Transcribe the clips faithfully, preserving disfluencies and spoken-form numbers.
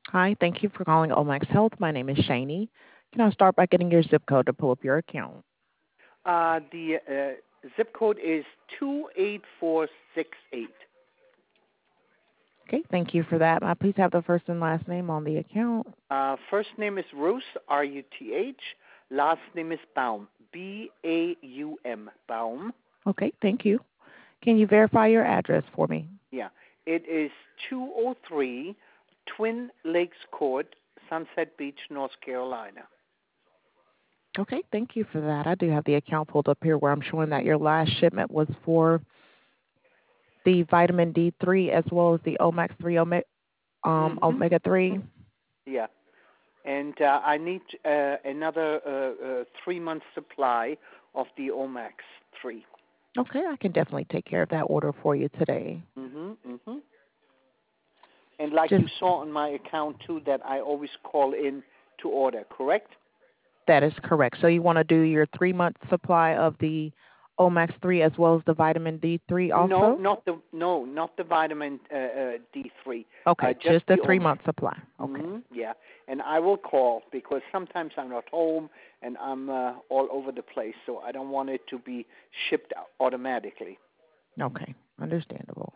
Hi, thank you for calling Omax Health. My name is Shani. Can I start by getting your zip code to pull up your account? Uh, the uh, zip code is two eight four six eight. Okay, thank you for that. May I please have the first and last name on the account? Uh, first name is Ruth, R U T H. Last name is Baum, B A U M, Baum. Okay, thank you. Can you verify your address for me? Yeah, it is two oh three Twin Lakes Court, Sunset Beach, North Carolina. Okay, thank you for that. I do have the account pulled up here where I'm showing that your last shipment was for the vitamin D three as well as the Omax three Omega, um, Mm-hmm. Omega three. Yeah, and uh, I need uh, another uh, uh, three-month supply of the Omax three. Okay, I can definitely take care of that order for you today. Mm-hmm. Mm-hmm. And like Just you saw on my account too, that I always call in to order, correct? That is correct. So you want to do your three month supply of the Omax three as well as the vitamin D three No, also? not the no, not the vitamin uh, uh, D three, uh, Okay, just just the the three Omax. month supply. Okay. Mm-hmm. Yeah, and I will call because sometimes I'm not home and I'm uh, all over the place, so I don't want it to be shipped automatically. Okay. Understandable.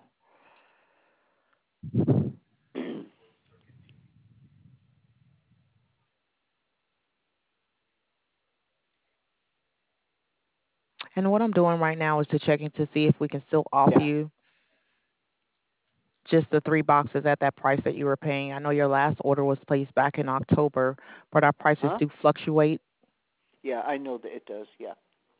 And what I'm doing right now is to checking to see if we can still offer Yeah. you just the three boxes at that price that you were paying. I know your last order was placed back in October, but our prices Huh? do fluctuate. Yeah, I know that it does. Yeah.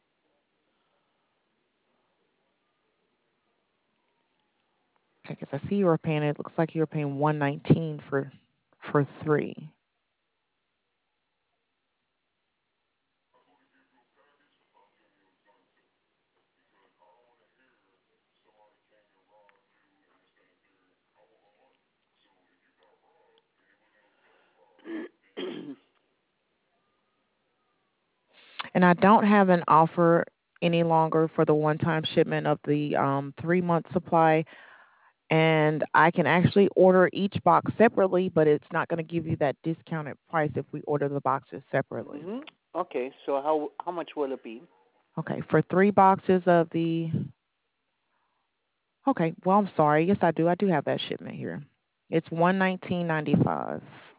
Okay, because I see you were paying it looks like you were paying one nineteen for for three. And I don't have an offer any longer for the one-time shipment of the um, three-month supply. And I can actually order each box separately, but it's not going to give you that discounted price if we order the boxes separately. hmm Okay, so how how much will it be? Okay, for three boxes of the. Okay, well, I'm sorry. Yes, I do. I do have that shipment here. It's one nineteen ninety five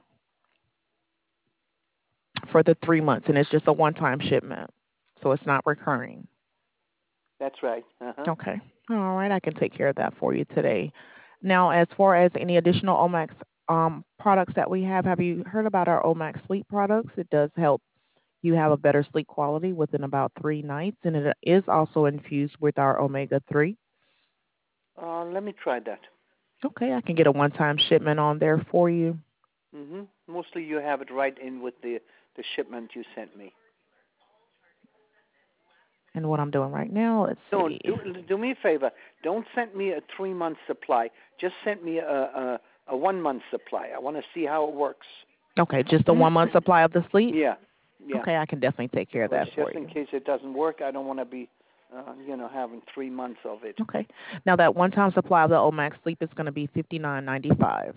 for the three months, and it's just a one-time shipment, so it's not recurring. That's right. Uh huh. Okay. All right. I can take care of that for you today. Now, as far as any additional Omax um, products that we have, have you heard about our Omax sleep products? It does help you have a better sleep quality within about three nights, and it is also infused with our omega three. Uh, let me try that. Okay. I can get a one time shipment on there for you. hmm Mostly you have it right in with the the shipment you sent me. And what I'm doing right now, let's No, see. do do me a favor. Don't send me a three month supply. Just send me a a, a one month supply. I want to see how it works. Okay. Just a one month supply of the sleep? Yeah, yeah. Okay. I can definitely take care of Because that just for in you. case it doesn't work, I don't want to be, uh, you know, having three months of it. Okay. Now, that one time supply of the Omax sleep is going to be fifty nine ninety five.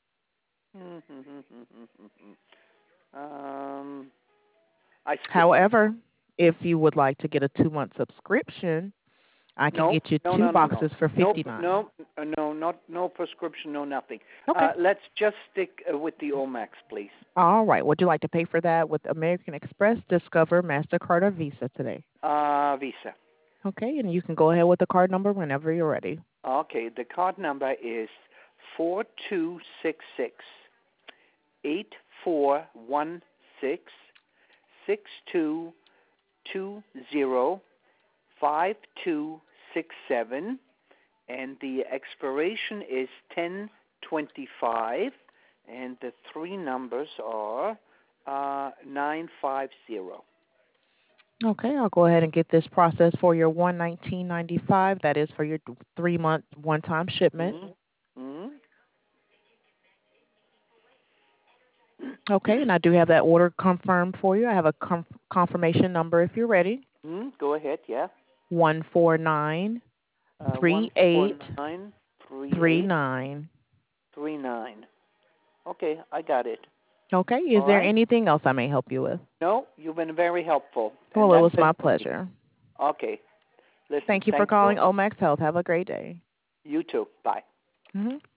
um, I st- However, if you would like to get a two month subscription, I can no, get you no, two no, no, no, boxes for no, fifty nine. no, uh, no, not no prescription, no nothing. Okay. Uh, let's just stick uh, with the Omax, please. All right. Would you like to pay for that with American Express, Discover, MasterCard, or Visa today? Uh, Visa. Okay, and you can go ahead with the card number whenever you're ready. Okay, the card number is four two six six eight four one six six two two zero five two six seven, and the expiration is ten twenty-five, and the three numbers are uh, nine five zero. Okay, I'll go ahead and get this process for your one nineteen ninety five. That is for your three month one time shipment. Mm-hmm. Mm-hmm. Okay, and I do have that order confirmed for you. I have a com- confirmation number if you're ready. Mm-hmm. Go ahead, yeah. One four nine Uh, one three four eight nine three three eight nine. three nine. Okay, I got it. Okay. Is All there right. anything else I may help you with? No, you've been very helpful, and Well, it that's was it my for me. pleasure. Okay. Listen, Thank you for thank you. calling Omax Health. Have a great day. You too. Bye. Hmm